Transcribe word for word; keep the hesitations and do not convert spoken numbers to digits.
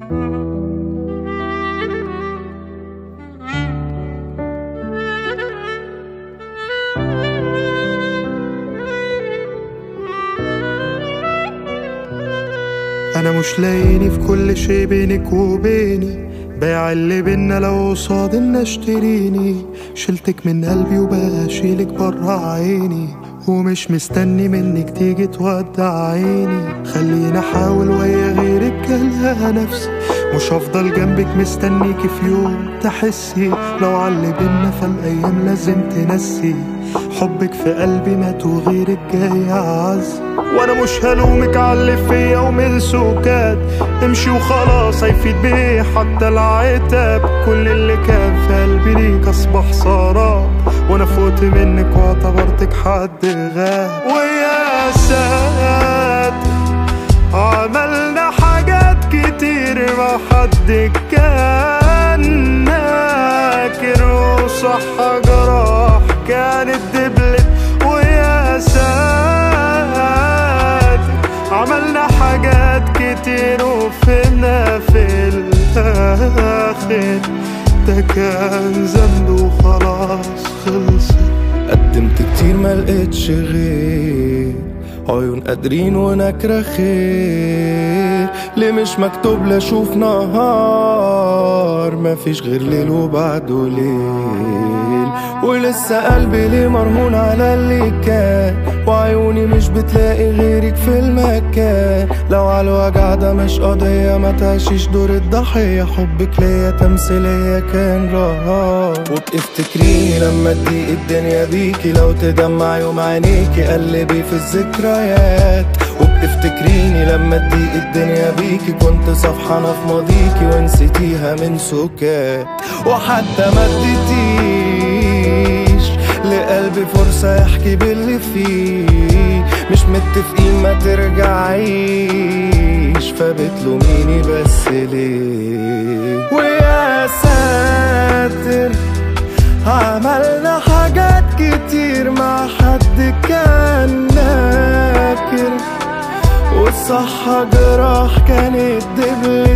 انا مش لاقيني في كل شي بينك وبيني، بايع اللي بينا لو قصاد ان اشتريني. شلتك من قلبي وبقى اشيلك برا عيني، ومش مستني منك تيجي تودع عيني. خليني احاول ويا غيرك كلها نفسي، مش هفضل جنبك مستنيكي في يوم تحسي. لو عاللي بينا فالايام لازم تنسي، حبك في قلبي مات وغيرك جاي اعز. وانا مش هلومك عاللي فيا ومن سكات، امشي وخلاص هيفيد بيه حتى العتاب. كل اللي كان في قلبي ليك اصبح سراب، وانا فوت منك واعتبرتك حد غاب. ويا ساتر عملنا حاجات كتير ما حد كان ناكر، وصح جراح كانت دبلت. ويا ساتر عملنا حاجات كتير وفينا في الآخر ده كان ذنب وخلاص خلصت. قدمت كتير ما لقيتش غير عيون قادرين ونكره خير. ليه مش مكتوب لاشوف نهار، مفيش غير ليل وبعده ليل. ولسه قلبي ليه مرهون على اللي كان، وعيوني مش بتلاقي غيرك في المكان. لو على الوجع ده مش قضية ما تعيشيش دور الضحية، حبك ليا تمثيلية كان رهان. وبتفتكريني لما تضيق الدنيا بيكي، لو تدمع يوم عينيكي قلبي في الذكريات. وبتفتكريني لما تضيق الدنيا بيكي، كنت صفحانة في ماضيكي ونسيتيها من سكات. وحتى ما اديتيش لقلبي فرصة يحكي باللي فيه، مش متفقين ما ترجعيش، فبتلوميني بس ليه؟ ويا ساتر عملنا حاجات كتير مع حد كان ناكر، والصح جراح كانت دبل.